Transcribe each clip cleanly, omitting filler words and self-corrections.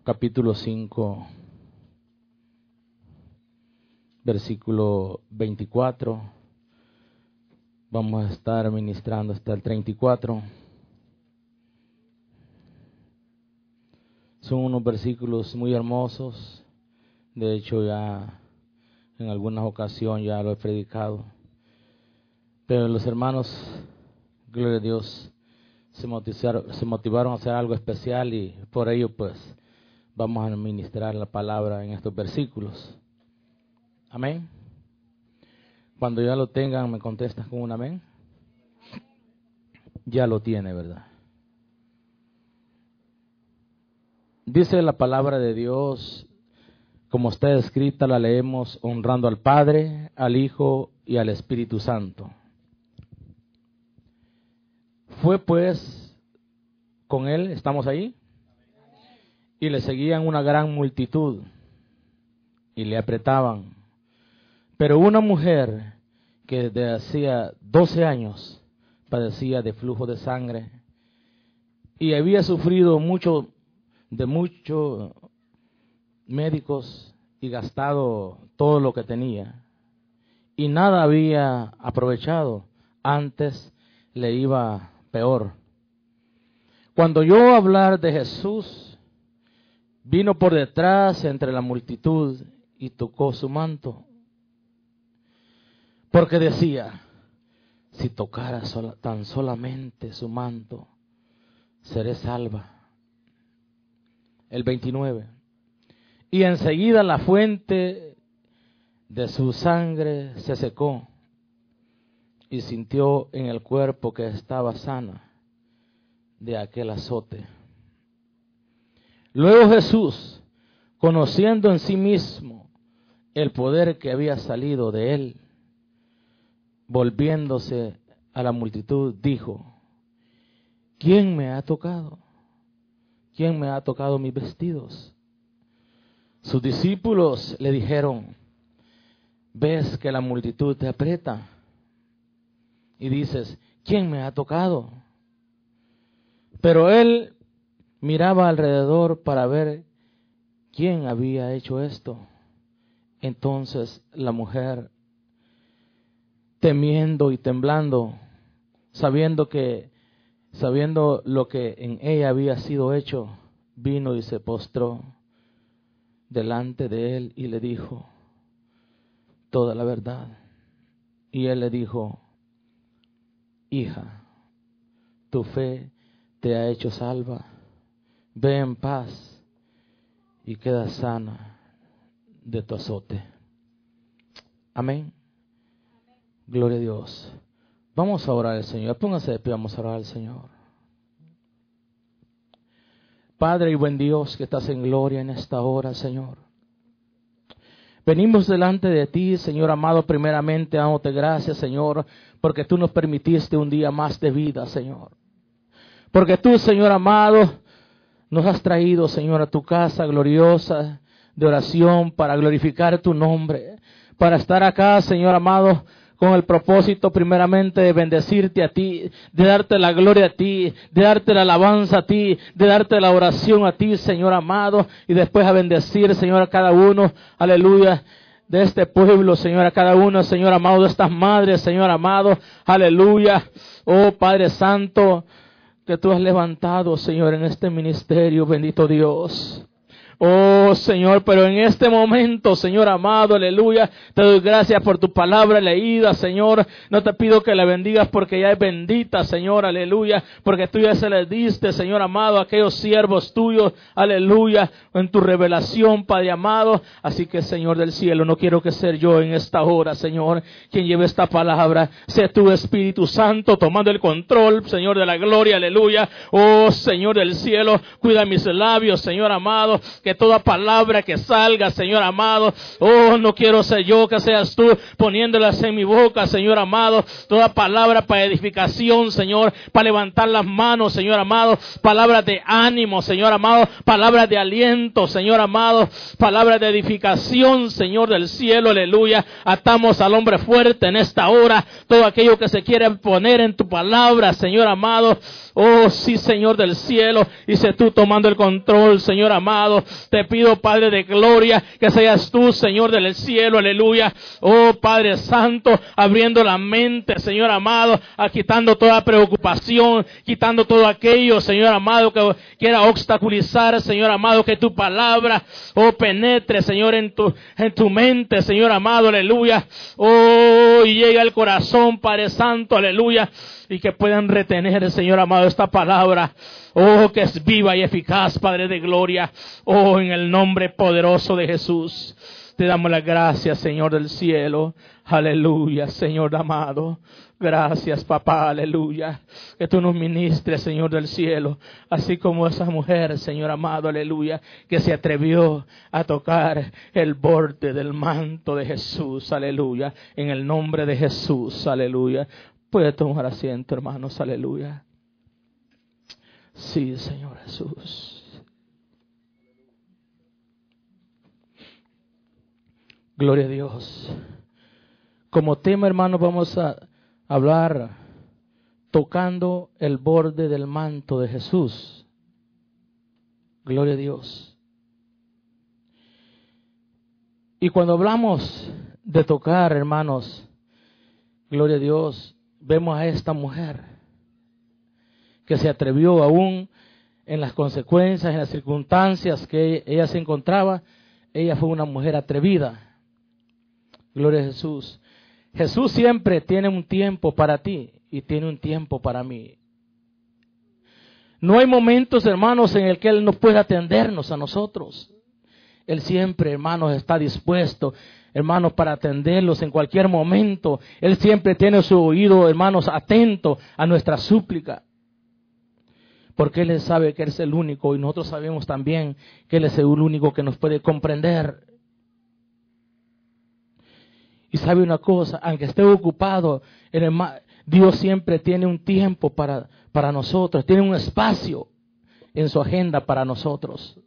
capítulo 5, versículo 24. Vamos a estar ministrando hasta el 34. Son unos versículos muy hermosos. De hecho, ya en algunas ocasiones ya lo he predicado. Pero los hermanos, gloria a Dios, se motivaron a hacer algo especial y por ello pues vamos a ministrar la palabra en estos versículos. Amén. Cuando ya lo tengan, me contestas con un amén. Ya lo tiene, ¿verdad? Dice la palabra de Dios, como está escrita, la leemos: honrando al Padre, al Hijo y al Espíritu Santo. Fue pues con él, ¿estamos ahí? Y le seguían una gran multitud y le apretaban. Pero una mujer que desde hacía 12 años padecía de flujo de sangre y había sufrido muchos médicos y gastado todo lo que tenía y nada había aprovechado, antes le iba peor. Cuando oyó hablar de Jesús, vino por detrás entre la multitud y tocó su manto, porque decía: si tocara tan solamente su manto, seré salva. El 29. Y enseguida la fuente de su sangre se secó y sintió en el cuerpo que estaba sana de aquel azote. Luego Jesús, conociendo en sí mismo el poder que había salido de él, volviéndose a la multitud, dijo: ¿quién me ha tocado? ¿Quién me ha tocado mis vestidos? Sus discípulos le dijeron: ¿ves que la multitud te aprieta? Y dices: ¿quién me ha tocado? Pero él miraba alrededor para ver quién había hecho esto. Entonces la mujer, temiendo y temblando, sabiendo lo que en ella había sido hecho, vino y se postró delante de él y le dijo toda la verdad. Y él le dijo: hija, tu fe te ha hecho salva. Ve en paz y queda sana de tu azote. Amén. Gloria a Dios. Vamos a orar al Señor. Póngase de pie, vamos a orar al Señor. Padre y buen Dios que estás en gloria en esta hora, Señor. Venimos delante de ti, Señor amado, primeramente dándote gracias, Señor, porque tú nos permitiste un día más de vida, Señor. Porque tú, Señor amado, nos has traído, Señor, a tu casa gloriosa de oración para glorificar tu nombre, para estar acá, Señor amado, con el propósito primeramente de bendecirte a ti, de darte la gloria a ti, de darte la alabanza a ti, de darte la oración a ti, Señor amado, y después a bendecir, Señor, a cada uno, aleluya, de este pueblo, Señor, a cada uno, Señor amado, de estas madres, Señor amado, aleluya. Oh Padre Santo, que tú has levantado, Señor, en este ministerio, bendito Dios. Oh Señor, pero en este momento, Señor amado, aleluya, te doy gracias por tu palabra leída, Señor. No te pido que la bendigas porque ya es bendita, Señor, aleluya, porque tú ya se le diste, Señor amado, a aquellos siervos tuyos, aleluya, en tu revelación, Padre amado. Así que, Señor del cielo, no quiero que sea yo en esta hora, Señor, quien lleve esta palabra. Sea tu Espíritu Santo tomando el control, Señor de la gloria, aleluya. Oh Señor del cielo, cuida mis labios, Señor amado, que toda palabra que salga, Señor amado, oh, no quiero ser yo, que seas tú poniéndolas en mi boca, Señor amado, toda palabra para edificación, Señor, para levantar las manos, Señor amado, palabras de ánimo, Señor amado, palabras de aliento, Señor amado, palabras de edificación, Señor del cielo, aleluya. Atamos al hombre fuerte en esta hora, todo aquello que se quiere poner en tu palabra, Señor amado. Oh, sí, Señor del cielo, y sé tú tomando el control, Señor amado. Te pido, Padre de gloria, que seas tú, Señor del cielo, aleluya. Oh, Padre Santo, abriendo la mente, Señor amado, quitando toda preocupación, quitando todo aquello, Señor amado, que quiera obstaculizar, Señor amado, que tu palabra, oh, penetre, Señor, en tu mente, Señor amado, aleluya. Oh, y llega al corazón, Padre Santo, aleluya, y que puedan retener, Señor amado, esta palabra, oh, que es viva y eficaz, Padre de gloria, oh, en el nombre poderoso de Jesús. Te damos las gracias, Señor del cielo, aleluya, Señor amado. Gracias, papá, aleluya. Que tú nos ministres, Señor del cielo, así como esa mujer, Señor amado, aleluya, que se atrevió a tocar el borde del manto de Jesús, aleluya, en el nombre de Jesús, aleluya. Puede tomar asiento, hermanos, aleluya. Sí, Señor Jesús. Gloria a Dios. Como tema, hermanos, vamos a hablar tocando el borde del manto de Jesús. Gloria a Dios. Y cuando hablamos de tocar, hermanos, gloria a Dios, vemos a esta mujer que se atrevió aún en las consecuencias, en las circunstancias que ella se encontraba. Ella fue una mujer atrevida. Gloria a Jesús. Jesús siempre tiene un tiempo para ti y tiene un tiempo para mí. No hay momentos, hermanos, en el que Él no pueda atendernos a nosotros. Él siempre, hermanos, está dispuesto, hermanos, para atenderlos en cualquier momento. Él siempre tiene su oído, hermanos, atento a nuestra súplica. Porque Él sabe que Él es el único y nosotros sabemos también que Él es el único que nos puede comprender. Y sabe una cosa, aunque esté ocupado, Dios siempre tiene un tiempo para nosotros, tiene un espacio en su agenda para nosotros.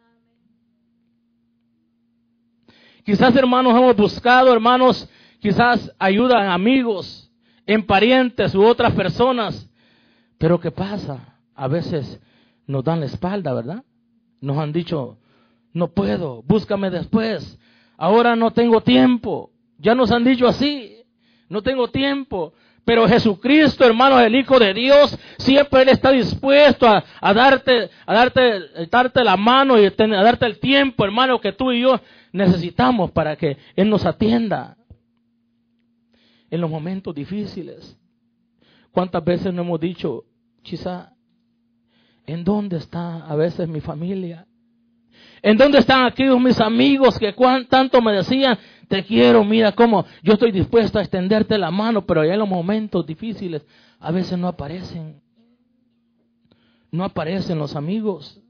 Quizás, hermanos, hemos buscado, hermanos, quizás ayuda en amigos, en parientes u otras personas. Pero ¿qué pasa? A veces nos dan la espalda, ¿verdad? Nos han dicho, no puedo, búscame después, ahora no tengo tiempo. Ya nos han dicho así, no tengo tiempo. Pero Jesucristo, hermano, el Hijo de Dios, siempre Él está dispuesto a darte la mano y a darte el tiempo, hermano, que tú y yo necesitamos para que Él nos atienda en los momentos difíciles. ¿Cuántas veces no hemos dicho, quizá, ¿en dónde está a veces mi familia? ¿En dónde están aquellos mis amigos que tanto me decían, te quiero, mira cómo yo estoy dispuesto a extenderte la mano, pero ya en los momentos difíciles a veces no aparecen? No aparecen los amigos.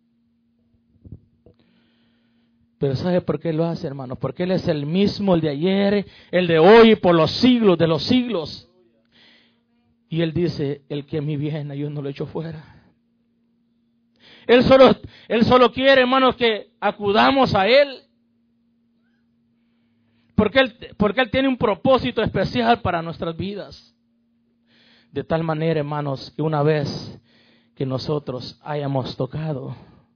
Pero ¿sabe por qué lo hace, hermano? Porque Él es el mismo, el de ayer, el de hoy, por los siglos de los siglos. Y Él dice, el que a mí viene, yo no lo echo fuera. Él solo quiere, hermanos, que acudamos a Él. Porque Él tiene un propósito especial para nuestras vidas. De tal manera, hermanos, que una vez que nosotros hayamos tocado,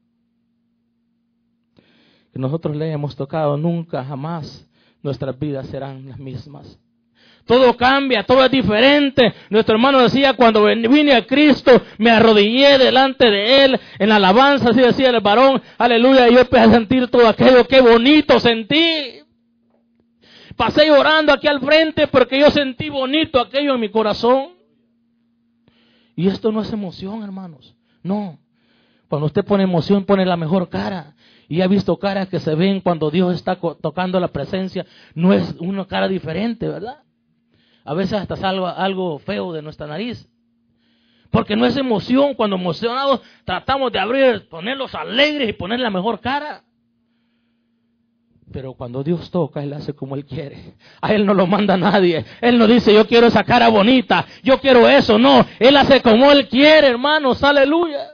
que nosotros le hayamos tocado, nunca jamás nuestras vidas serán las mismas. Todo cambia, todo es diferente. Nuestro hermano decía, cuando vine a Cristo, me arrodillé delante de Él, en la alabanza, así decía el varón, aleluya, y yo empecé a sentir todo aquello, qué bonito sentí. Pasé llorando aquí al frente porque yo sentí bonito aquello en mi corazón. Y esto no es emoción, hermanos, no. Cuando usted pone emoción, pone la mejor cara. Y ha visto caras que se ven cuando Dios está tocando la presencia, no es una cara diferente, ¿verdad? A veces hasta salga algo feo de nuestra nariz. Porque no es emoción. Cuando emocionados tratamos de abrir, ponerlos alegres y poner la mejor cara. Pero cuando Dios toca, Él hace como Él quiere. A Él no lo manda nadie. Él no dice, yo quiero esa cara bonita, yo quiero eso. No, Él hace como Él quiere, hermanos. Aleluya.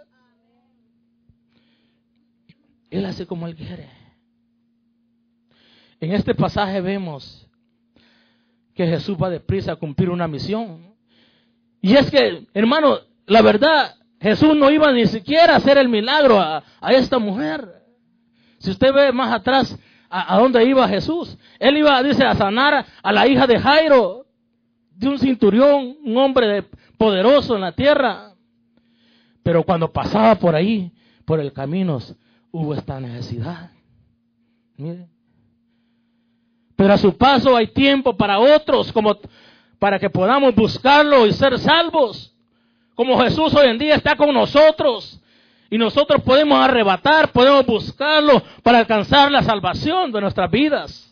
Él hace como Él quiere. En este pasaje vemos que Jesús va deprisa a cumplir una misión. Y es que, hermano, la verdad, Jesús no iba ni siquiera a hacer el milagro a esta mujer. Si usted ve más atrás a dónde iba Jesús, Él iba, dice, a sanar a la hija de Jairo, de un centurión, un hombre poderoso en la tierra. Pero cuando pasaba por ahí, por el camino, hubo esta necesidad. Mire. Pero a su paso hay tiempo para otros, como para que podamos buscarlo y ser salvos. Como Jesús hoy en día está con nosotros. Y nosotros podemos arrebatar, podemos buscarlo para alcanzar la salvación de nuestras vidas.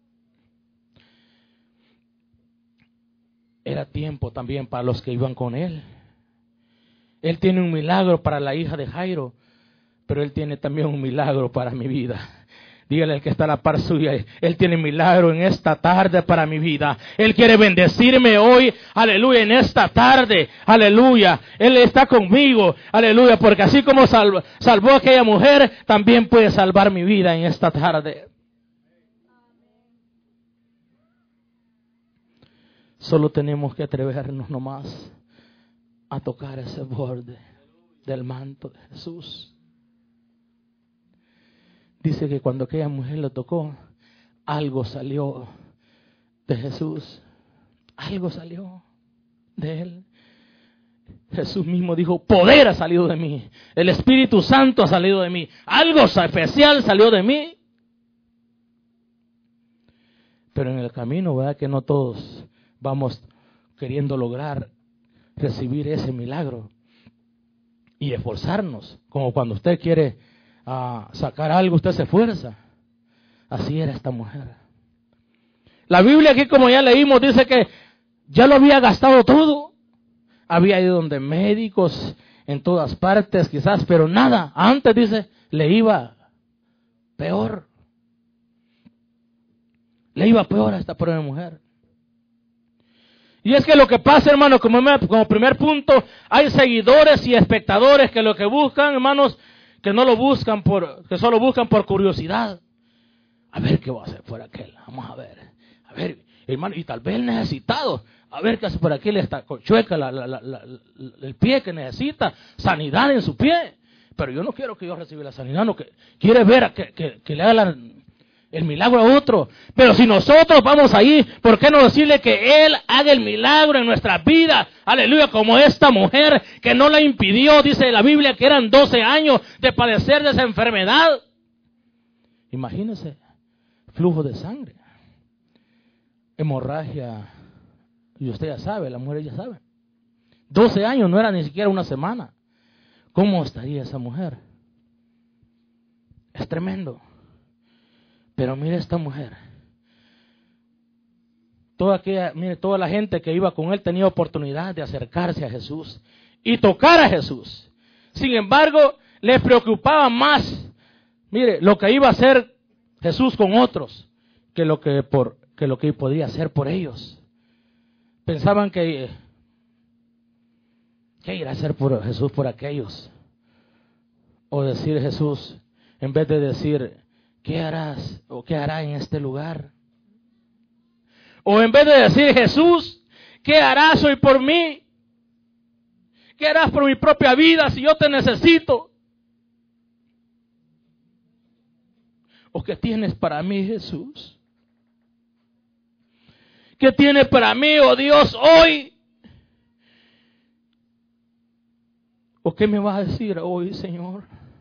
Era tiempo también para los que iban con Él. Él tiene un milagro para la hija de Jairo, pero Él tiene también un milagro para mi vida. Dígale al que está a la par suya, Él tiene milagro en esta tarde para mi vida. Él quiere bendecirme hoy, aleluya, en esta tarde, aleluya. Él está conmigo, aleluya, porque así como salvó a aquella mujer, también puede salvar mi vida en esta tarde. Solo tenemos que atrevernos nomás a tocar ese borde del manto de Jesús. Dice que cuando aquella mujer lo tocó, algo salió de Jesús. Algo salió de Él. Jesús mismo dijo, poder ha salido de mí. El Espíritu Santo ha salido de mí. Algo especial salió de mí. Pero en el camino, ¿verdad? Que no todos vamos queriendo lograr recibir ese milagro. Y esforzarnos. Como cuando usted quiere sacar algo, usted se esfuerza. Así era esta mujer. La Biblia aquí, como ya leímos, dice que ya lo había gastado todo. Había ido donde médicos, en todas partes quizás, pero nada. Antes, dice, le iba peor. Le iba peor a esta pobre mujer. Y es que lo que pasa, hermano, como primer punto, hay seguidores y espectadores que lo que buscan, hermanos, que no lo buscan que solo buscan por curiosidad. A ver qué va a hacer por aquel. Vamos a ver, hermano, y tal vez el necesitado. A ver qué hace por aquel, está con chueca el pie que necesita, sanidad en su pie. Pero yo no quiero que yo reciba la sanidad, no, que quiere ver que le haga el milagro a otro. Pero si nosotros vamos ahí, ¿por qué no decirle que Él haga el milagro en nuestras vidas? Aleluya, como esta mujer que no la impidió, dice la Biblia que eran 12 años de padecer de esa enfermedad. Imagínese, flujo de sangre, hemorragia, y usted ya sabe, la mujer ya sabe. 12 años, no era ni siquiera una semana. ¿Cómo estaría esa mujer? Es tremendo. Pero mire esta mujer. Toda la gente que iba con él tenía oportunidad de acercarse a Jesús y tocar a Jesús. Sin embargo, les preocupaba más, mire, lo que iba a hacer Jesús con otros que lo que podía hacer por ellos. Pensaban que ir a hacer por Jesús por aquellos. O decir Jesús, en vez de decir, ¿qué harás o qué hará en este lugar? O en vez de decir, Jesús, ¿qué harás hoy por mí? ¿Qué harás por mi propia vida si yo te necesito? ¿O qué tienes para mí, Jesús? ¿Qué tienes para mí, oh Dios, hoy? ¿O qué me vas a decir hoy, Señor?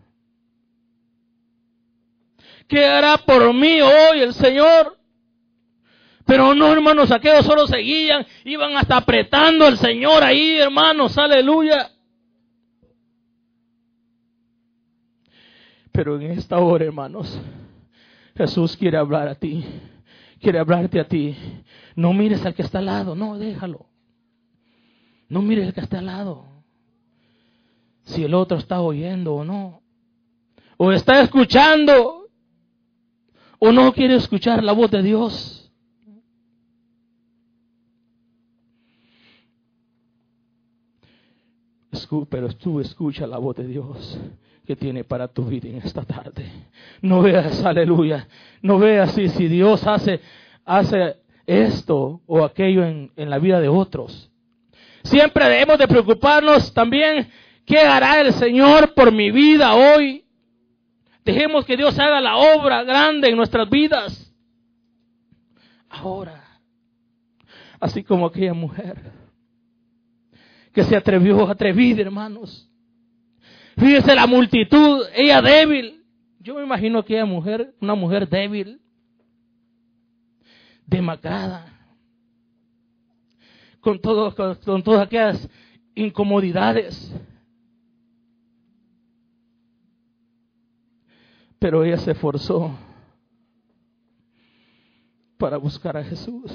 ¿Qué hará por mí hoy el Señor? Pero no, hermanos, aquellos solo seguían, iban hasta apretando al Señor ahí, hermanos, aleluya. Pero en esta hora, hermanos, Jesús quiere hablar a ti, quiere hablarte a ti. No mires al que está al lado, no, déjalo. No mires al que está al lado. Si el otro está oyendo o no, o está escuchando, o no quiere escuchar la voz de Dios. Pero tú escucha la voz de Dios que tiene para tu vida en esta tarde. No veas, aleluya, no veas si Dios hace esto o aquello en la vida de otros. Siempre debemos de preocuparnos también, ¿qué hará el Señor por mi vida hoy? Dejemos que Dios haga la obra grande en nuestras vidas. Ahora, así como aquella mujer que se atrevió, atrevida, hermanos. Fíjese la multitud, ella débil. Yo me imagino aquella mujer, una mujer débil, demacrada, con todas aquellas incomodidades. Pero ella se esforzó para buscar a Jesús.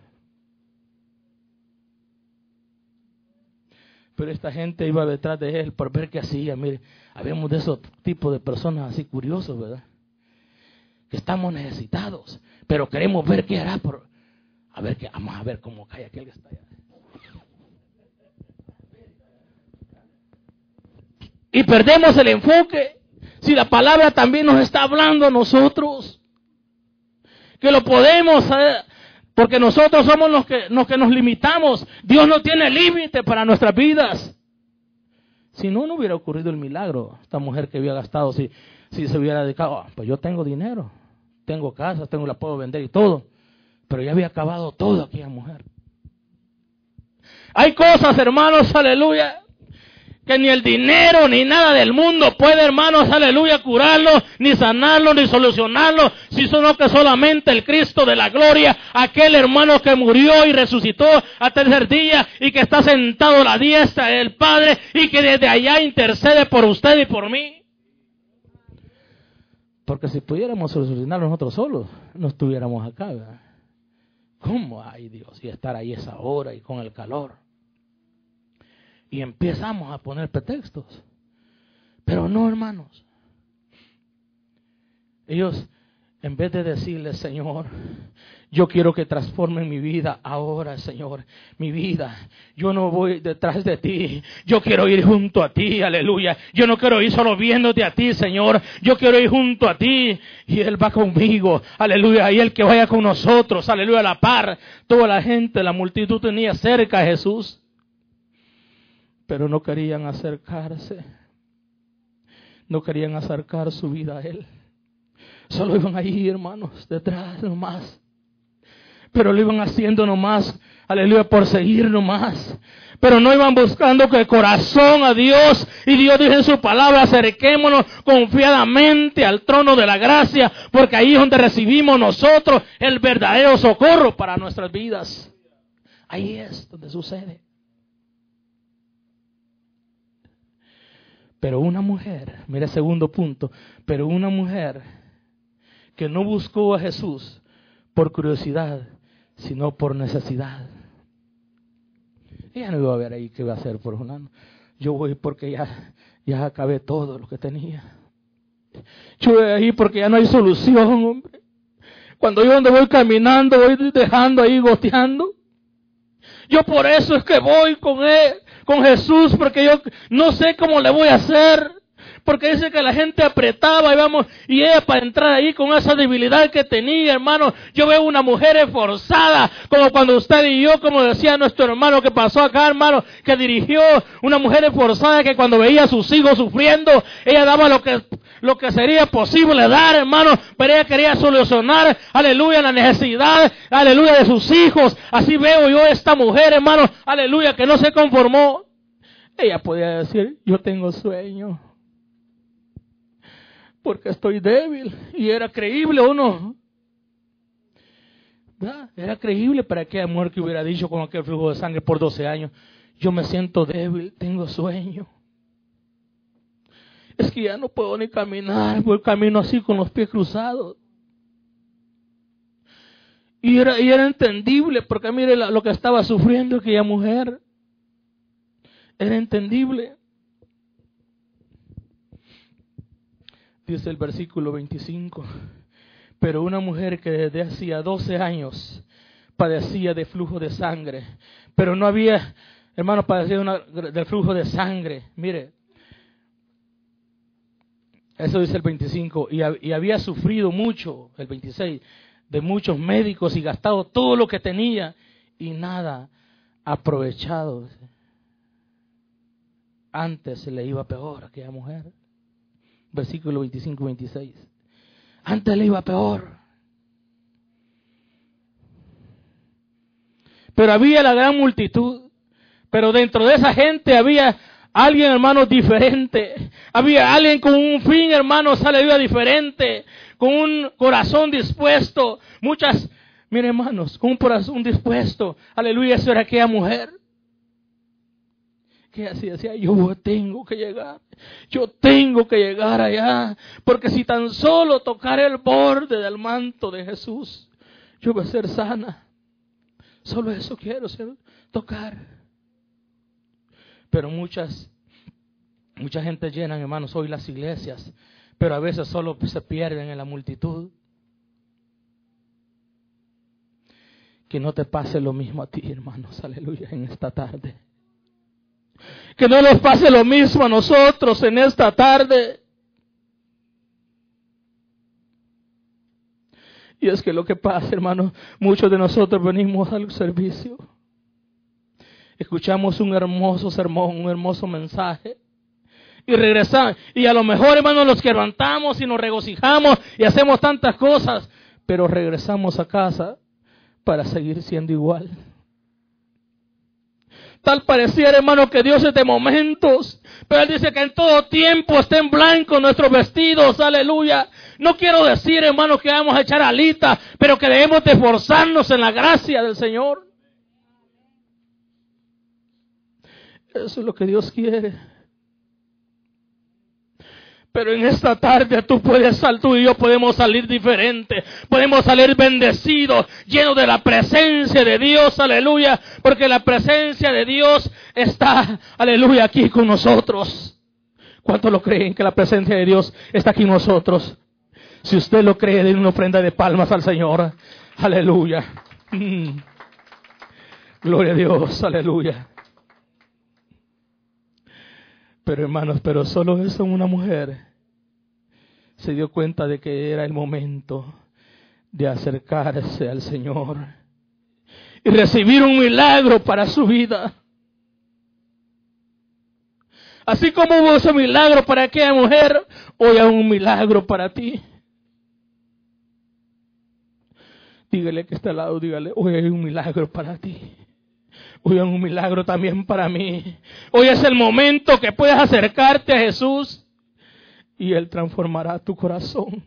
Pero esta gente iba detrás de él por ver qué hacía. Mire, habíamos de esos tipos de personas así curiosos, ¿verdad? Que estamos necesitados, pero queremos ver qué hará vamos a ver cómo cae aquel que está allá. Y perdemos el enfoque. Si la palabra también nos está hablando a nosotros, que lo podemos hacer, porque nosotros somos los que nos limitamos. Dios no tiene límite para nuestras vidas. Si no, no hubiera ocurrido el milagro. Esta mujer que había gastado, si se hubiera dedicado, pues yo tengo dinero, tengo casa, la puedo vender y todo. Pero ya había acabado todo aquella mujer. Hay cosas, hermanos, aleluya, que ni el dinero ni nada del mundo puede, hermanos, aleluya, curarlo, ni sanarlo, ni solucionarlo, sino que solamente el Cristo de la gloria, aquel hermano que murió y resucitó al tercer día y que está sentado a la diestra del Padre y que desde allá intercede por usted y por mí. Porque si pudiéramos solucionarlo nosotros solos, no estuviéramos acá, ¿verdad? ¿Cómo? Ay, Dios, y estar ahí esa hora y con el calor. Y empezamos a poner pretextos. Pero no, hermanos. Ellos, en vez de decirle, Señor, yo quiero que transformen mi vida ahora, Señor, mi vida. Yo no voy detrás de ti. Yo quiero ir junto a ti, aleluya. Yo no quiero ir solo viéndote a ti, Señor. Yo quiero ir junto a ti. Y Él va conmigo, aleluya. Y Él que vaya con nosotros, aleluya, a la par. Toda la gente, la multitud tenía cerca a Jesús. Pero no querían acercarse. No querían acercar su vida a Él. Solo iban ahí, hermanos, detrás nomás. Pero lo iban haciendo nomás, aleluya, por seguir nomás. Pero no iban buscando que el corazón a Dios. Y Dios dice en su palabra, acerquémonos confiadamente al trono de la gracia, porque ahí es donde recibimos nosotros el verdadero socorro para nuestras vidas. Ahí es donde sucede. Pero una mujer, mira el segundo punto, pero una mujer que no buscó a Jesús por curiosidad, sino por necesidad. Ella no iba a ver ahí qué iba a hacer por un año. Yo voy porque ya acabé todo lo que tenía. Yo voy ahí porque ya no hay solución, hombre. Cuando yo donde voy caminando, voy dejando ahí goteando. Yo por eso es que voy con él, con Jesús, porque yo no sé cómo le voy a hacer. Porque dice que la gente apretaba y ella para entrar ahí con esa debilidad que tenía, hermano. Yo veo una mujer esforzada, como cuando usted y yo, como decía nuestro hermano que pasó acá, hermano, que dirigió, una mujer esforzada que cuando veía a sus hijos sufriendo, ella daba lo que sería posible dar, hermano, pero ella quería solucionar, aleluya, la necesidad, aleluya, de sus hijos. Así veo yo esta mujer, hermano, aleluya, que no se conformó. Ella podía decir, yo tengo sueño, porque estoy débil. Y era creíble o no. ¿Verdad? Era creíble para aquella mujer que hubiera dicho con aquel flujo de sangre por 12 años, yo me siento débil, tengo sueño. Es que ya no puedo ni caminar, voy camino así con los pies cruzados. Y era entendible, porque mire lo que estaba sufriendo aquella mujer. Era entendible. Dice el versículo 25. Pero una mujer que desde hacía 12 años padecía de flujo de sangre. Pero no había, hermano, padecía del flujo de sangre. Mire. Eso dice el 25. Y había sufrido mucho, el 26, de muchos médicos y gastado todo lo que tenía y nada aprovechado. Antes se le iba peor a aquella mujer. versículo 25-26. Antes le iba peor. Pero había la gran multitud. Pero dentro de esa gente había alguien, hermanos, diferente. Había alguien con un fin, hermanos, aleluya, diferente. Con un corazón dispuesto. Miren, hermanos, con un corazón dispuesto. Aleluya, eso era aquella mujer. Que así decía, yo tengo que llegar. Yo tengo que llegar allá. Porque si tan solo tocar el borde del manto de Jesús, yo voy a ser sana. Solo eso quiero, tocar. Pero mucha gente llena, hermanos, hoy las iglesias. Pero a veces solo se pierden en la multitud. Que no te pase lo mismo a ti, hermanos, aleluya, en esta tarde. Que no nos pase lo mismo a nosotros en esta tarde. Y es que lo que pasa, hermanos, muchos de nosotros venimos al servicio. Escuchamos un hermoso sermón, un hermoso mensaje. Y regresamos. Y a lo mejor, hermanos, nos levantamos y nos regocijamos y hacemos tantas cosas. Pero regresamos a casa para seguir siendo igual. Tal pareciera, hermano, que Dios es de momentos. Pero Él dice que en todo tiempo estén blancos nuestros vestidos. Aleluya. No quiero decir, hermano, que vamos a echar alitas, pero que debemos de esforzarnos en la gracia del Señor. Eso es lo que Dios quiere. Pero en esta tarde tú y yo podemos salir diferentes. Podemos salir bendecidos, llenos de la presencia de Dios, aleluya. Porque la presencia de Dios está, aleluya, aquí con nosotros. ¿Cuántos lo creen que la presencia de Dios está aquí con nosotros? Si usted lo cree, denle una ofrenda de palmas al Señor. Aleluya. Gloria a Dios, aleluya. Pero hermanos, pero solo eso una mujer se dio cuenta de que era el momento de acercarse al Señor y recibir un milagro para su vida. Así como hubo ese milagro para aquella mujer, hoy hay un milagro para ti. Dígale que está al lado, dígale, hoy hay un milagro para ti. Hoy hay un milagro también para mí. Hoy es el momento que puedes acercarte a Jesús y Él transformará tu corazón.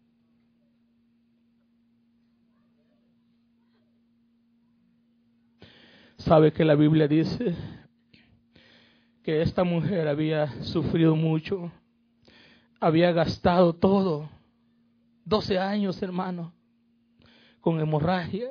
¿Sabe que la Biblia dice que esta mujer había sufrido mucho? Había gastado todo. 12 años, hermano, con hemorragia.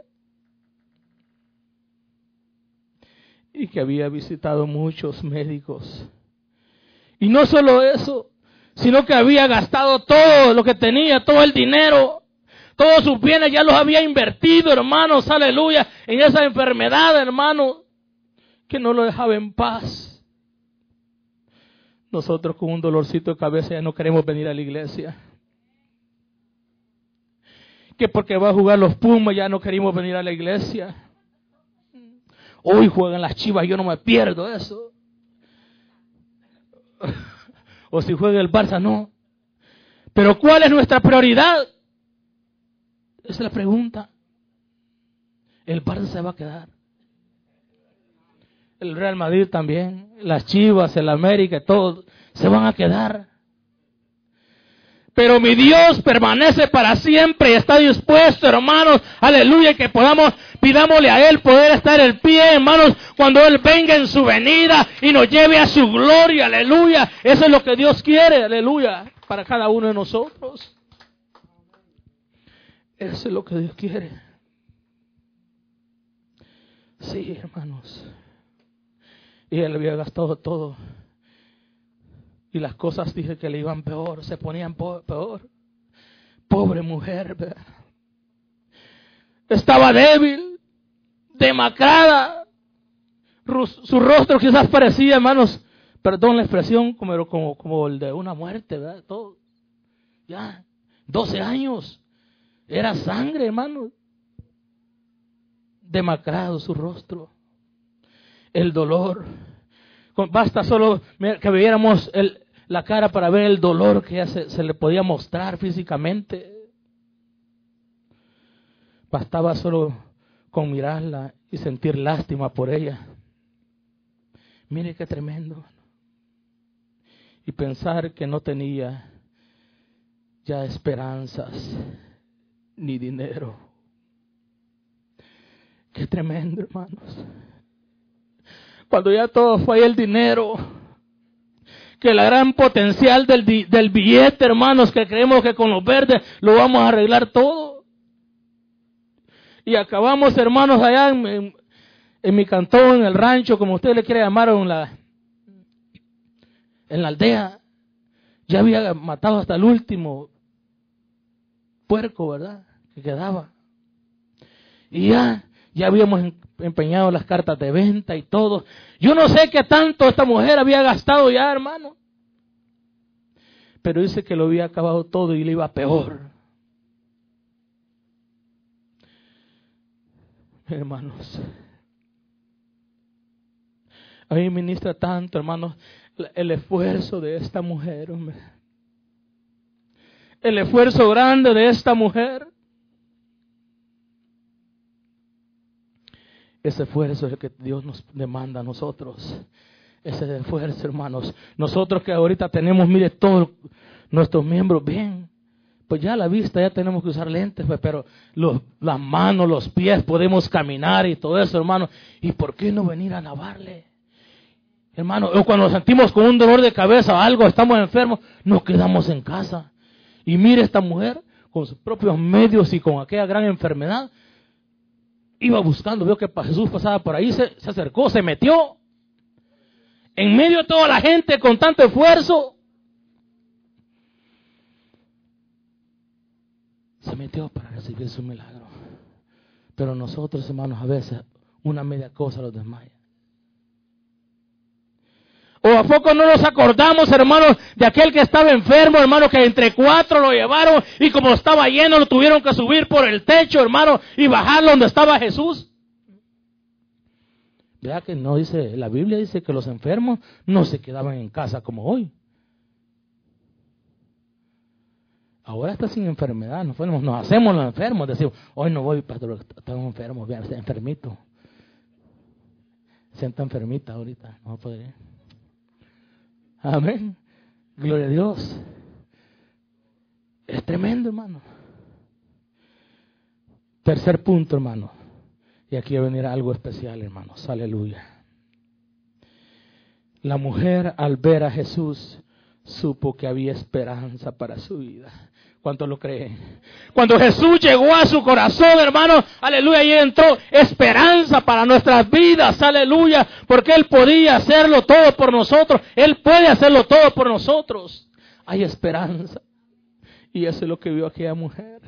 Y que había visitado muchos médicos. Y no solo eso, sino que había gastado todo lo que tenía, todo el dinero, todos sus bienes ya los había invertido, hermanos, aleluya, en esa enfermedad, hermano, que no lo dejaba en paz. Nosotros con un dolorcito de cabeza ya no queremos venir a la iglesia. Que porque va a jugar los Pumas ya no queremos venir a la iglesia. Hoy juegan las Chivas, yo no me pierdo eso. O si juega el Barça, no. Pero ¿cuál es nuestra prioridad? Esa es la pregunta. El Barça se va a quedar. El Real Madrid también. Las Chivas, el América, todos se van a quedar. Pero mi Dios permanece para siempre y está dispuesto, hermanos, aleluya, que pidámosle a Él poder estar en pie, hermanos, cuando Él venga en su venida y nos lleve a su gloria, aleluya. Eso es lo que Dios quiere, aleluya, para cada uno de nosotros. Eso es lo que Dios quiere. Sí, hermanos. Y Él había gastado todo. Y las cosas, dije, que le iban peor, se ponían peor. Pobre mujer, ¿verdad? Estaba débil, demacrada. Su rostro quizás parecía, hermanos, perdón la expresión, como el de una muerte, ¿verdad? Todo. Ya, 12 años. Era sangre, hermanos. Demacrado su rostro. El dolor. Basta solo que viéramos la cara para ver el dolor que ella se le podía mostrar físicamente. Bastaba solo con mirarla y sentir lástima por ella. Mire qué tremendo. Y pensar que no tenía ya esperanzas ni dinero. Qué tremendo, hermanos. Cuando ya todo fue el dinero, que la gran potencial del billete, hermanos, que creemos que con los verdes lo vamos a arreglar todo. Y acabamos, hermanos, allá en mi cantón, en el rancho, como usted le quiere llamar, en la aldea. Ya había matado hasta el último puerco, ¿verdad?, que quedaba. Y ya habíamos empeñado las cartas de venta y todo. Yo no sé qué tanto esta mujer había gastado ya, hermano. Pero dice que lo había acabado todo y le iba peor. Hermanos, a mí me ministra tanto, hermanos, el esfuerzo de esta mujer, hombre. El esfuerzo grande de esta mujer. Ese esfuerzo es el que Dios nos demanda a nosotros. Ese esfuerzo, hermanos. Nosotros que ahorita tenemos, mire, todos nuestros miembros bien. Pues ya a la vista ya tenemos que usar lentes, pues, pero las manos, los pies, podemos caminar y todo eso, hermano. ¿Y por qué no venir a lavarle? Hermano, o cuando nos sentimos con un dolor de cabeza o algo, estamos enfermos, nos quedamos en casa. Y mire esta mujer, con sus propios medios y con aquella gran enfermedad, iba buscando, vio que Jesús pasaba por ahí, se acercó, se metió. En medio de toda la gente con tanto esfuerzo, se metió para recibir su milagro. Pero nosotros, hermanos, a veces una media cosa los desmaya. ¿O a poco no nos acordamos, hermanos, de aquel que estaba enfermo, hermano, que entre 4 lo llevaron y como estaba lleno lo tuvieron que subir por el techo, hermano, y bajarlo donde estaba Jesús? Vea que no dice, la Biblia dice que los enfermos no se quedaban en casa como hoy. Ahora está sin enfermedad, nos hacemos los enfermos, decimos, hoy no voy, pastor, estamos enfermos, vean, está enfermito. Sienta enfermita ahorita, no va a poder ir. Amén. Gloria a Dios. Es tremendo, hermano. Tercer punto, hermano. Y aquí va a venir algo especial, hermanos. Aleluya. La mujer, al ver a Jesús, supo que había esperanza para su vida. ¿Cuántos lo creen? Cuando Jesús llegó a su corazón, hermano, aleluya, ahí entró esperanza para nuestras vidas, aleluya, porque Él podía hacerlo todo por nosotros. Él puede hacerlo todo por nosotros. Hay esperanza. Y eso es lo que vio aquella mujer.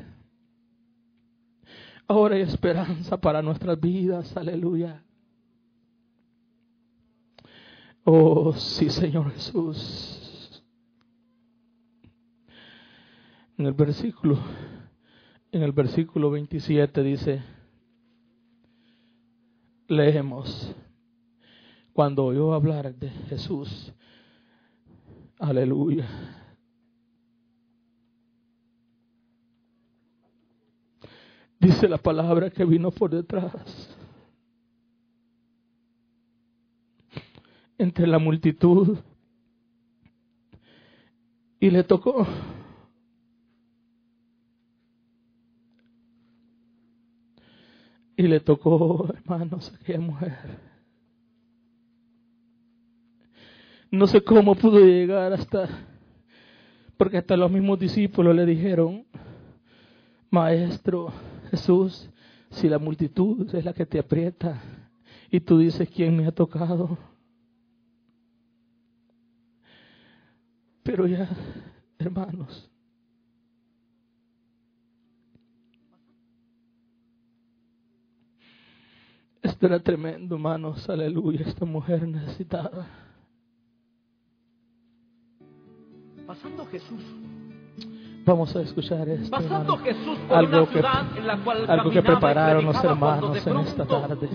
Ahora hay esperanza para nuestras vidas, aleluya. Oh, sí, Señor Jesús. En el versículo 27 dice, leemos, cuando oyó hablar de Jesús, aleluya, dice la palabra que vino por detrás, entre la multitud, y le tocó. Y le tocó, hermanos, a aquella mujer. No sé cómo pudo llegar porque hasta los mismos discípulos le dijeron, Maestro Jesús, si la multitud es la que te aprieta y tú dices, ¿quién me ha tocado? Pero ya, hermanos, esto era tremendo, hermanos, aleluya, esta mujer necesitaba. Pasando Jesús. Vamos a escuchar esto, Pasando hermano. Jesús por una ciudad en la cual Algo que prepararon los predicaba, hermanos en esta tarde.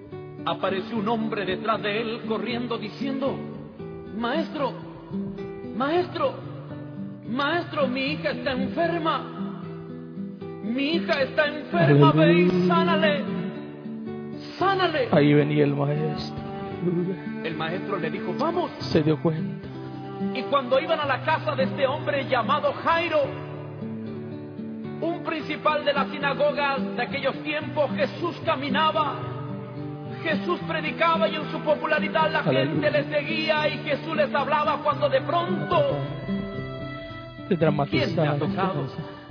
Apareció un hombre detrás de él corriendo diciendo, Maestro, maestro, mi hija está enferma. Mi hija está enferma, ve y sánale. Ahí venía el maestro. El maestro le dijo, vamos. Se dio cuenta. Y cuando iban a la casa de este hombre llamado Jairo, un principal de la sinagoga de aquellos tiempos, Jesús caminaba, Jesús predicaba y en su popularidad la gente le seguía y Jesús les hablaba cuando de pronto, ¿quién me ha tocado?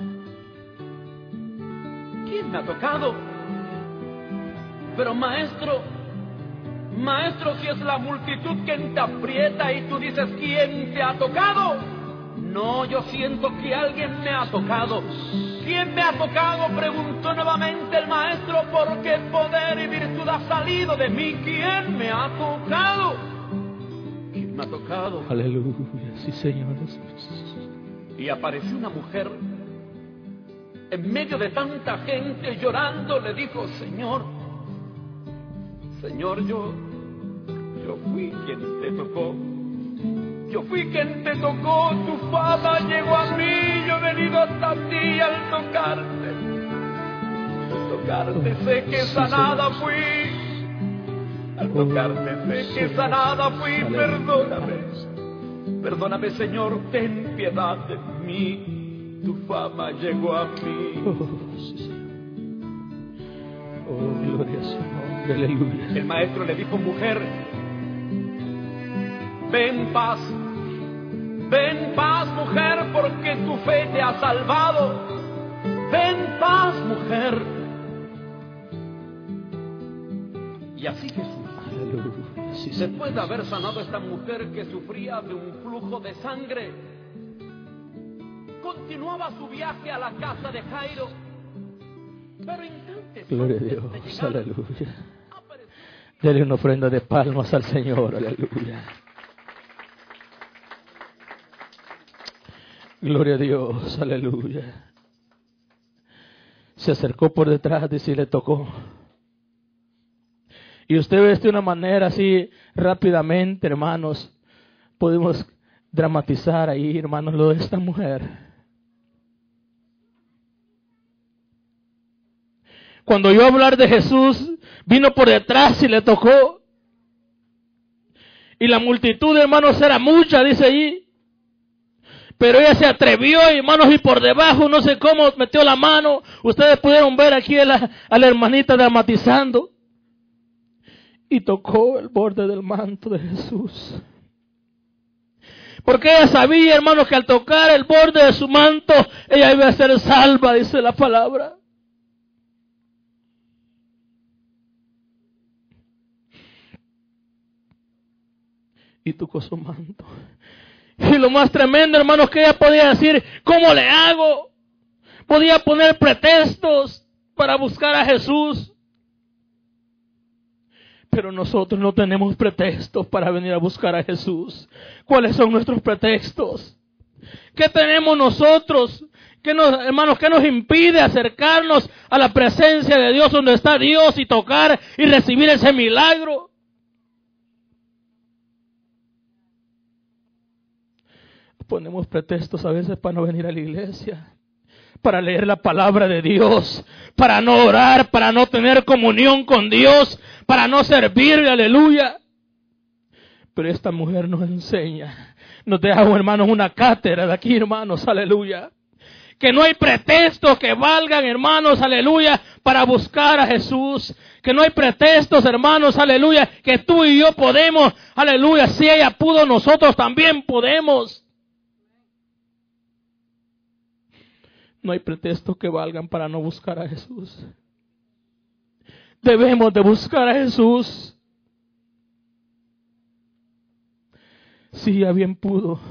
¿Quién me ha tocado? Pero maestro, si es la multitud quien te aprieta y tú dices, ¿quién te ha tocado? No, yo siento que alguien me ha tocado. ¿Quién me ha tocado? Preguntó nuevamente el maestro, porque poder y virtud ha salido de mí. ¿Quién me ha tocado? ¿Quién me ha tocado? Aleluya, sí, Señor. Y apareció una mujer en medio de tanta gente llorando, le dijo, Señor, yo fui quien te tocó. Yo fui quien te tocó, tu fama llegó a mí, yo he venido hasta ti al tocarte. Sé que sanada fui. Al tocarte sé que sanada fui, perdóname Señor, ten piedad de mí, tu fama llegó a mí. Gloria al Señor, aleluya. El maestro le dijo, mujer, ven paz mujer, porque tu fe te ha salvado. Ven paz mujer. Y así Jesús, sí, después de haber sanado a esta mujer que sufría de un flujo de sangre, continuaba su viaje a la casa de Jairo. Pero instantes gloria a Dios, aleluya. Dele una ofrenda de palmas al Señor, aleluya. Gloria a Dios, aleluya. Se acercó por detrás y le tocó. Y usted ve de una manera así rápidamente, hermanos, podemos dramatizar ahí, hermanos, lo de esta mujer. Cuando yo hablar de Jesús, vino por detrás y le tocó. Y la multitud, hermanos, era mucha, dice allí. Pero ella se atrevió, hermanos, y por debajo, no sé cómo, metió la mano. Ustedes pudieron ver aquí a la hermanita dramatizando. Y tocó el borde del manto de Jesús. Porque ella sabía, hermanos, que al tocar el borde de su manto, ella iba a ser salva, dice la palabra. Y tocó su manto. Y lo más tremendo, hermanos, que ella podía decir, ¿cómo le hago? Podía poner pretextos para buscar a Jesús. Pero nosotros no tenemos pretextos para venir a buscar a Jesús. ¿Cuáles son nuestros pretextos? ¿Qué tenemos nosotros? Hermanos, ¿qué nos impide acercarnos a la presencia de Dios donde está Dios y tocar y recibir ese milagro? Ponemos pretextos a veces para no venir a la iglesia, para leer la palabra de Dios, para no orar, para no tener comunión con Dios, para no servirle, aleluya. Pero esta mujer nos enseña, nos deja, hermanos, una cátedra de aquí, hermanos, aleluya. Que no hay pretextos que valgan, hermanos, aleluya, para buscar a Jesús. Que no hay pretextos, hermanos, aleluya, que tú y yo podemos, aleluya, si ella pudo, nosotros también podemos. No hay pretextos que valgan para no buscar a Jesús. Debemos de buscar a Jesús. Si ella bien pudo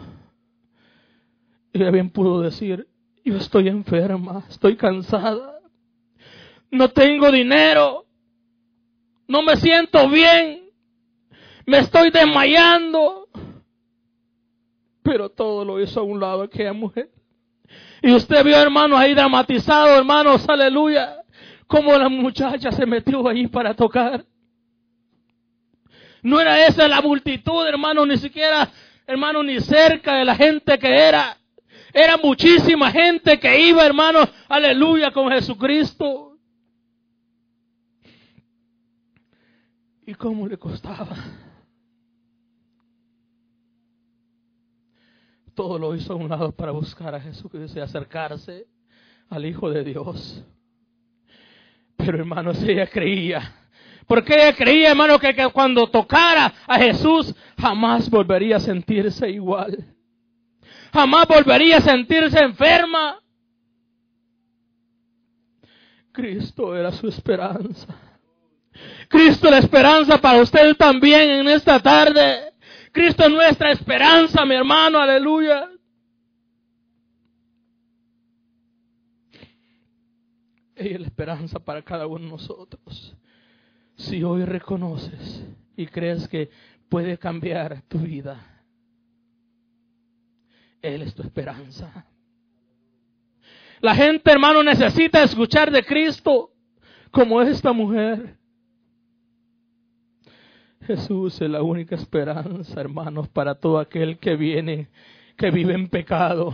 decir, yo estoy enferma, estoy cansada, no tengo dinero, no me siento bien, me estoy desmayando. Pero todo lo hizo a un lado aquella mujer. Y usted vio, hermanos, ahí dramatizado, hermanos, aleluya, cómo la muchacha se metió ahí para tocar. No era esa la multitud, hermanos, ni siquiera hermano, ni cerca de la gente que era. Era muchísima gente que iba, hermano, aleluya, con Jesucristo. ¿Y cómo le costaba? Todo lo hizo a un lado para buscar a Jesucristo y acercarse al Hijo de Dios. Pero, hermanos, ella creía. Porque ella creía, hermano, que cuando tocara a Jesús jamás volvería a sentirse igual. Jamás volvería a sentirse enferma. Cristo era su esperanza. Cristo es la esperanza para usted también en esta tarde. Cristo es nuestra esperanza, mi hermano, aleluya. Ella es la esperanza para cada uno de nosotros. Si hoy reconoces y crees que puede cambiar tu vida, Él es tu esperanza. La gente, hermano, necesita escuchar de Cristo como esta mujer. Jesús es la única esperanza, hermanos, para todo aquel que vive en pecado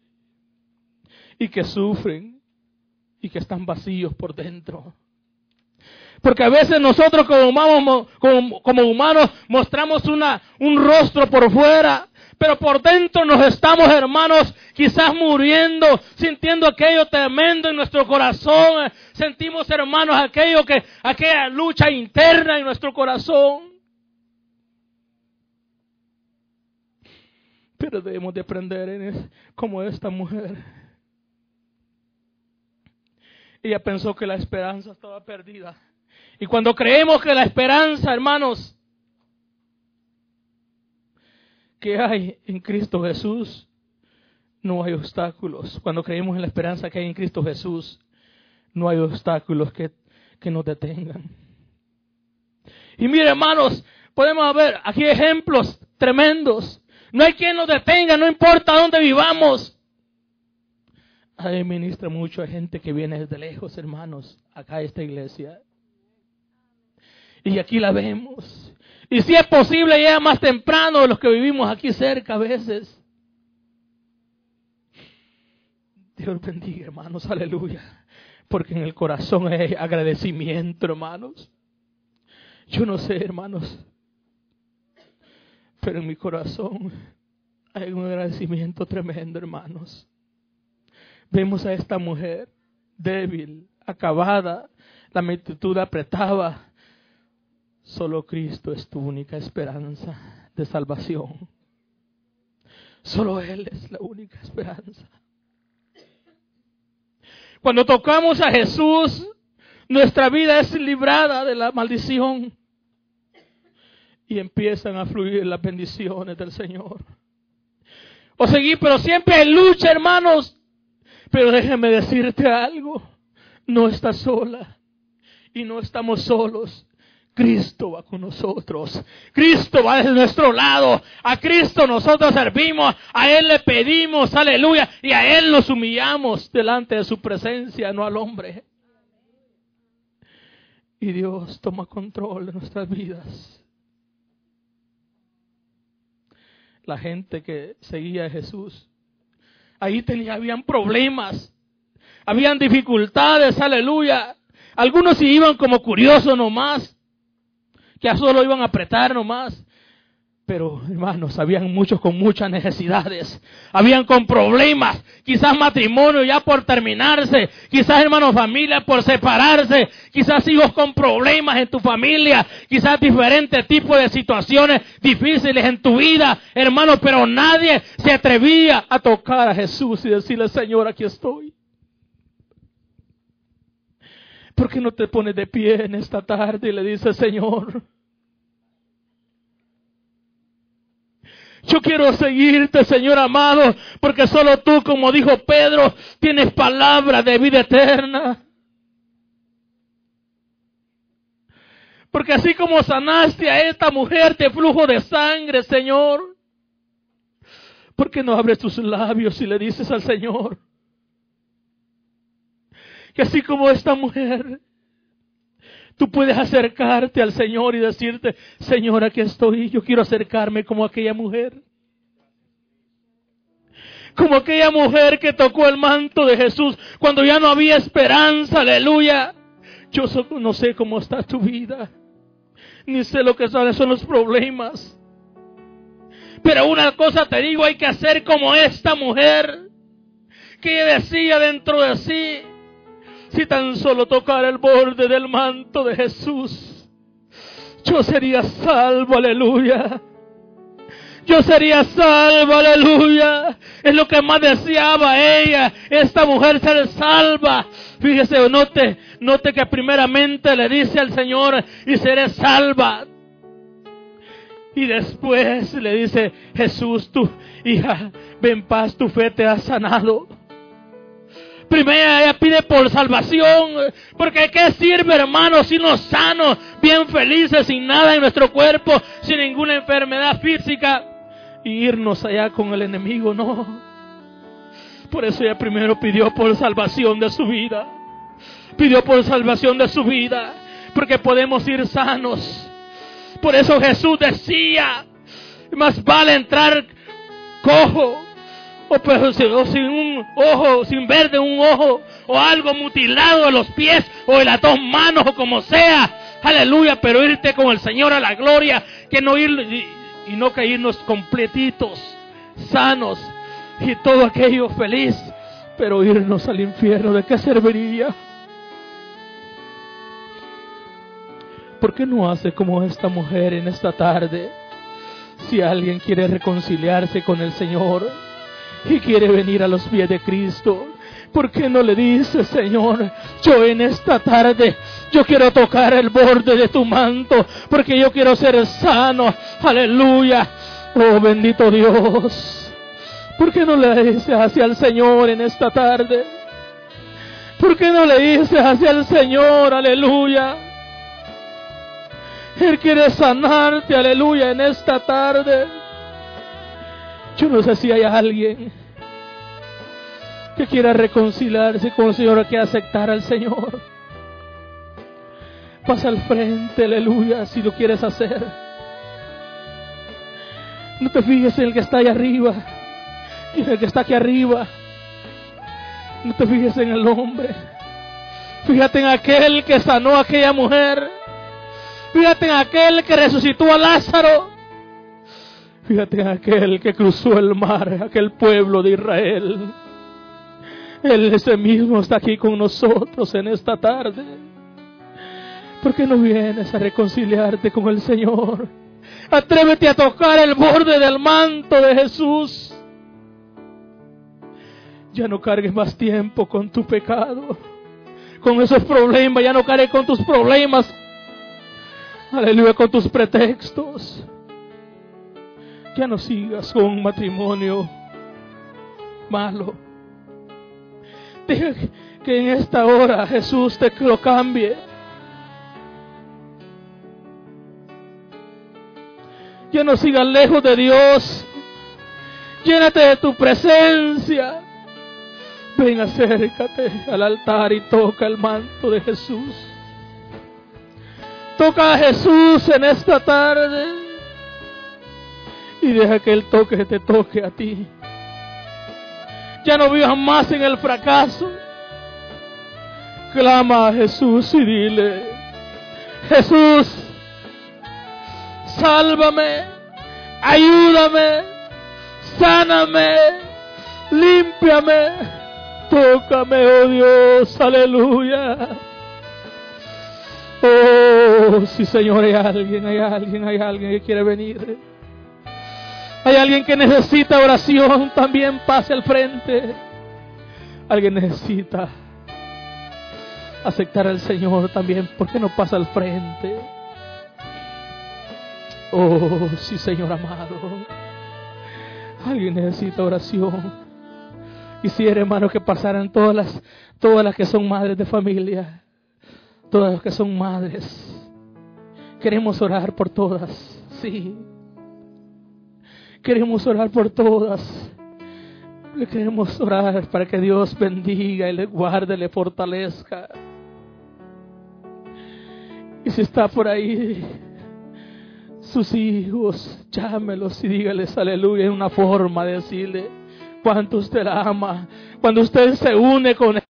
y que sufren y que están vacíos por dentro. Porque a veces nosotros como humanos mostramos un rostro por fuera, pero por dentro nos estamos, hermanos, quizás muriendo, sintiendo aquello tremendo en nuestro corazón. Sentimos, hermanos, aquella lucha interna en nuestro corazón. Pero debemos de aprender como esta mujer. Ella pensó que la esperanza estaba perdida. Y cuando creemos que la esperanza, hermanos, que hay en Cristo Jesús, no hay obstáculos. Cuando creemos en la esperanza que hay en Cristo Jesús, no hay obstáculos que nos detengan. Y mire, hermanos, podemos ver aquí ejemplos tremendos. No hay quien nos detenga, no importa dónde vivamos. Ahí ministra mucho a gente que viene desde lejos, hermanos, acá a esta iglesia. Y aquí la vemos. Y si es posible, llega más temprano de los que vivimos aquí cerca a veces. Dios bendiga, hermanos, aleluya. Porque en el corazón hay agradecimiento, hermanos. Yo no sé, hermanos, pero en mi corazón hay un agradecimiento tremendo, hermanos. Vemos a esta mujer débil, acabada, la multitud la apretaba. Solo Cristo es tu única esperanza de salvación. Solo Él es la única esperanza. Cuando tocamos a Jesús, nuestra vida es librada de la maldición. Y empiezan a fluir las bendiciones del Señor. Pero siempre hay lucha, hermanos. Pero déjeme decirte algo. No estás sola. Y no estamos solos. Cristo va con nosotros. Cristo va de nuestro lado. A Cristo nosotros servimos. A Él le pedimos, aleluya. Y a Él nos humillamos delante de su presencia, no al hombre. Y Dios toma control de nuestras vidas. La gente que seguía a Jesús, ahí habían problemas. Habían dificultades, aleluya. Algunos sí iban como curiosos nomás. Que solo iban a apretar nomás. Pero, hermanos, habían muchos con muchas necesidades. Habían con problemas. Quizás matrimonio ya por terminarse. Quizás, hermanos, familia por separarse. Quizás hijos con problemas en tu familia. Quizás diferentes tipos de situaciones difíciles en tu vida, hermanos. Pero nadie se atrevía a tocar a Jesús y decirle, Señor, aquí estoy. ¿Por qué no te pones de pie en esta tarde y le dices, Señor, yo quiero seguirte, Señor amado, porque solo tú, como dijo Pedro, tienes palabra de vida eterna? Porque así como sanaste a esta mujer de flujo de sangre, Señor, ¿por qué no abres tus labios y le dices al Señor que así como esta mujer, tú puedes acercarte al Señor y decirte, Señor, aquí estoy, yo quiero acercarme como aquella mujer. Como aquella mujer que tocó el manto de Jesús cuando ya no había esperanza, aleluya. Yo no sé cómo está tu vida, ni sé lo que son los problemas. Pero una cosa te digo, hay que hacer como esta mujer, que ella decía dentro de sí: si tan solo tocara el borde del manto de Jesús, yo sería salvo, aleluya. Yo sería salva, aleluya. Es lo que más deseaba ella, esta mujer, ser salva. Fíjese, note que primeramente le dice al Señor: y seré salva. Y después le dice: Jesús, tu hija, ven en paz, tu fe te ha sanado. Primero ella pide por salvación, porque ¿qué sirve, hermanos, si no sanos, bien felices, sin nada en nuestro cuerpo, sin ninguna enfermedad física, y irnos allá con el enemigo? No. Por eso ella primero pidió por salvación de su vida. Pidió por salvación de su vida, porque podemos ir sanos. Por eso Jesús decía: más vale entrar cojo, o sin un ojo, sin ver de un ojo, o algo mutilado de los pies, o de las dos manos, o como sea, aleluya, pero irte con el Señor a la gloria, que no ir y no que irnos completitos, sanos, y todo aquello feliz, pero irnos al infierno. ¿De qué serviría? ¿Por qué no hace como esta mujer en esta tarde? Si alguien quiere reconciliarse con el Señor y quiere venir a los pies de Cristo, ¿por qué no le dice: Señor, yo en esta tarde, yo quiero tocar el borde de tu manto, porque yo quiero ser sano? Aleluya. Oh, bendito Dios. ¿Por qué no le dices hacia el Señor en esta tarde? ¿Por qué no le dices hacia el Señor? Aleluya. Él quiere sanarte, aleluya, en esta tarde. Yo no sé si hay alguien que quiera reconciliarse con el Señor, que aceptar al Señor. Pasa al frente, aleluya, si lo quieres hacer. No te fijes en el que está allá arriba y en el que está aquí arriba. No te fijes en el hombre. Fíjate en aquel que sanó a aquella mujer. Fíjate en aquel que resucitó a Lázaro. Fíjate en aquel que cruzó el mar, aquel pueblo de Israel. Él ese mismo está aquí con nosotros en esta tarde. ¿Por qué no vienes a reconciliarte con el Señor? Atrévete a tocar el borde del manto de Jesús. Ya no cargues más tiempo con tu pecado, con esos problemas. Ya no cargues con tus problemas, aleluya, con tus pretextos. Ya no sigas con un matrimonio malo. Deja que en esta hora Jesús te lo cambie. Ya no sigas lejos de Dios. Llénate de tu presencia. Ven, acércate al altar y toca el manto de Jesús. Toca a Jesús en esta tarde y deja que Él te toque a ti. Ya no vivas más en el fracaso. Clama a Jesús y dile: Jesús, sálvame, ayúdame, sáname, límpiame, tócame, oh Dios, aleluya. Oh, sí, Señor, hay alguien que quiere venir. Hay alguien que necesita oración, también pase al frente. Alguien necesita aceptar al Señor también, ¿por qué no pasa al frente? Oh, sí, Señor amado. Alguien necesita oración. Quisiera, hermano, que pasaran todas las que son madres de familia, todas las que son madres. Queremos orar por todas, sí. Queremos orar por todas. Queremos orar para que Dios bendiga y le guarde, le fortalezca. Y si está por ahí sus hijos, llámelos y dígales aleluya, en una forma de decirle: cuánto usted la ama. Cuando usted se une con